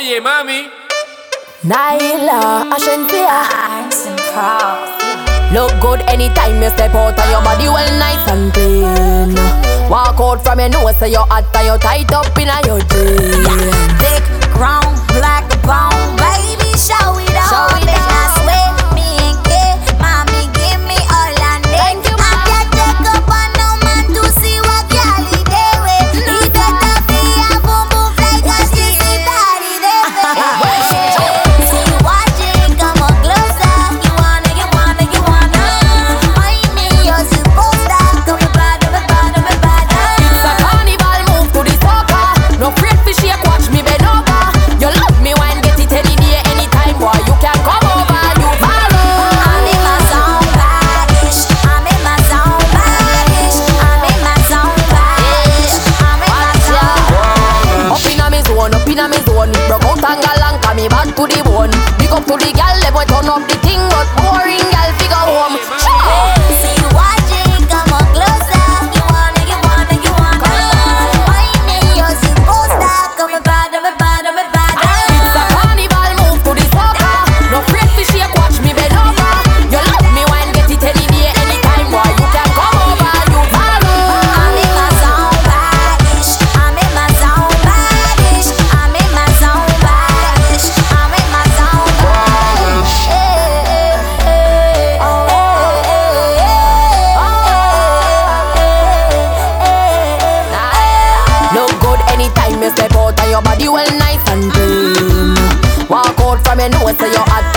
Oye, mami. Naila, Ashantia. Look good anytime you step out and your body well nice and clean. Walk out from your nose so your hot and you tight up in your jeans. Thick, grown, black bone, baby, show it off. Show it And I off. swear, me and kid, mommy, give me all I need. Thank you, I can't take up on no man to see what girl he dey with. He better be a boom boom fly 'cause she see daddy there. See you watching, come on closer. You wanna. Find me, you're superstar. Come and bad. It's a carnival, move to the soca. No afraid to shake, watch me bend over. You love me wine, get it any day, anytime, boy. You can come over, you follow. I'm in my zone, badish. I'm in my zone, badish. I'm in my zone, badish. I'm in my zone. Up inna me zone. Broke out and galang, come me back to the bone. Big up to the gal, let me turn up the thing, but boring gal figure home. See you watching, come on closer. You wanna. Find me, you're superstar. Come and bad. It's a carnival, move to the soca. No afraid to shake, watch me bend over. You love me wine, get it any day, anytime, boy. You can come over, you follow. I'm in my zone, badish. I'm in my zone, badish. I'm in my zone, badish. I'm in my zone, badish. Look good anytime you step out and your body well nice and clean. Walk out from your nose so your hot